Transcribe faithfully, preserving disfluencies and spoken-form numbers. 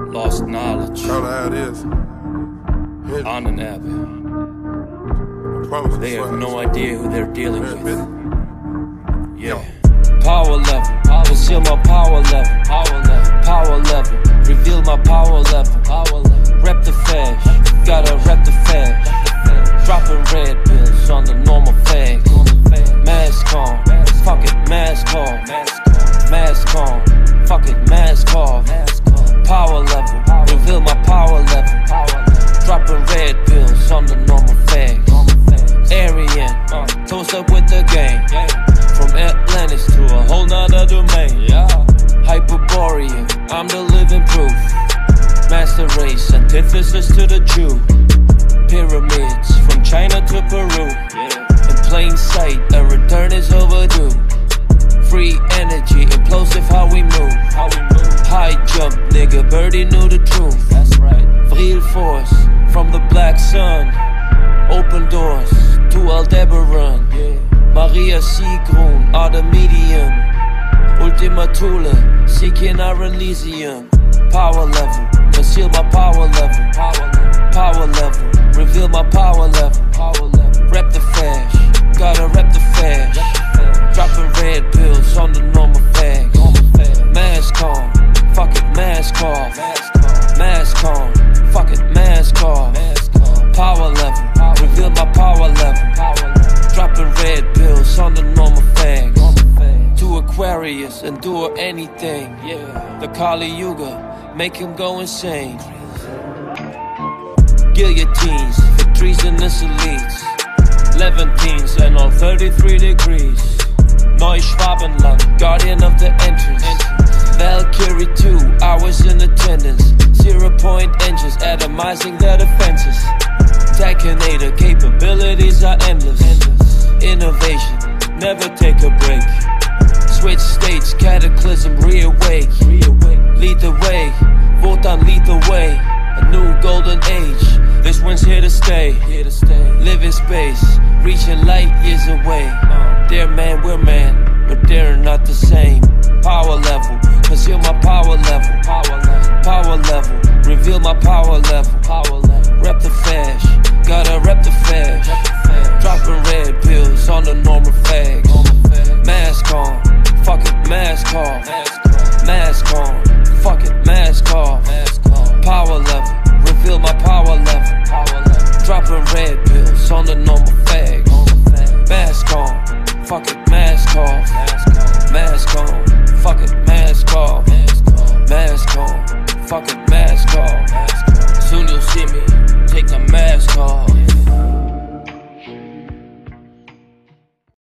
Lost knowledge. Call it how it is. Hit On an app. I promise you, They swear. have no idea who they're dealing Yeah, with. bitch. Yeah. Power level. Conceal my power level. Power level. Power level. Reveal my power level. Power level. Rep the fash. Gotta rep the fash. Dropping red pills on the normal fags. Mask on. Fuck it, mask off. Mask on. Fuck it, mask off. Power level. Reveal my power level. Dropping red pills on the normal fags. Aryan. Toast up with the gang. From Atlantis to a whole nother domain. Hyperborean, I'm the living proof. Master race, antithesis to the Jew. Pyramids, from China to Peru. In plain sight, a return is overdue. Free energy, implosive how we move. High jump, nigga, birdie knew the truth. That's right. Vril force, from the black sun. Open doors, to Aldebaran. Maria Sigrun, are the medium. Ultima Thule, seeking our Elysium. Power level, conceal my power level. Power level, reveal my power level. Rep the fash, gotta rep the fash. Dropping red pills on the normal fags. Mask on, fuck it, mask off. Mask on, fuck it, mask off. Power level, reveal my power level. Dropping red pills on the normal fags. To Aquarius, endure anything. The Kali Yuga, make him go insane. Guillotines, victories in this elites. Levantines and all thirty-three degrees. Neuschwabenland, guardian of the entrance. Valkyrie two, hours in attendance. Zero point engines, atomizing their defenses. Techinator, capabilities are endless. Innovation, never take a break. Switch states, cataclysm, reawake. Lead the way, Wotan lead the way. A new golden age, this one's here to stay. Live in space, reaching light years away. They're man, we're man, but they're not the same. Power level, conceal my power level. Power level, reveal my power level. Rep the fash, gotta rep the fash. Dropping red pills on the normal fags. Mask on, fuck it, mask off. Mask on, fuck it, mask off. Power level, reveal my power level. Dropping red pills on the normal fags. Mask on, fuck it, mask off. Mask on, fuck it, mask off. Mask on, fuck it,